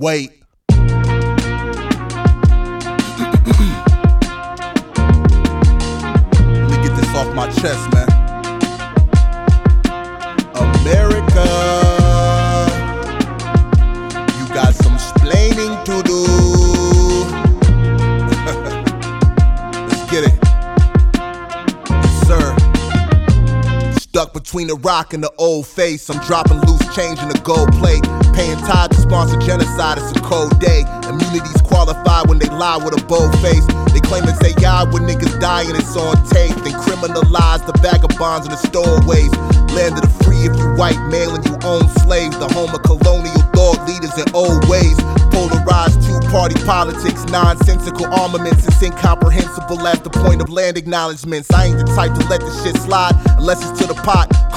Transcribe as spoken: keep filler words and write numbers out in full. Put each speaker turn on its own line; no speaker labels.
Wait. Let me get this off my chest, man. America, you got some splaining to do. Let's get it. Yes, sir. Stuck between the rock and the old face. I'm dropping loose change in the gold plate. Paying tithe to sponsor genocide, it's a cold day. Immunity's qualified when they lie with a bold face. They claim it's A I when niggas die and it's on tape. Then criminalize the vagabonds in the stowaways. Land of the free if you white male and you own slaves. The home of colonial thought leaders in old ways. Polarized two-party politics, nonsensical armaments. It's incomprehensible as the point of land acknowledgements. I ain't the type to let the shit slide unless it's to the pot.